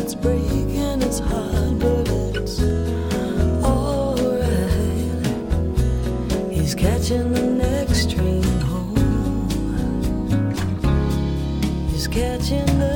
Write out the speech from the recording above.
it's breaking, it's hard, but it's alright. He's catching the next train home. He's catching the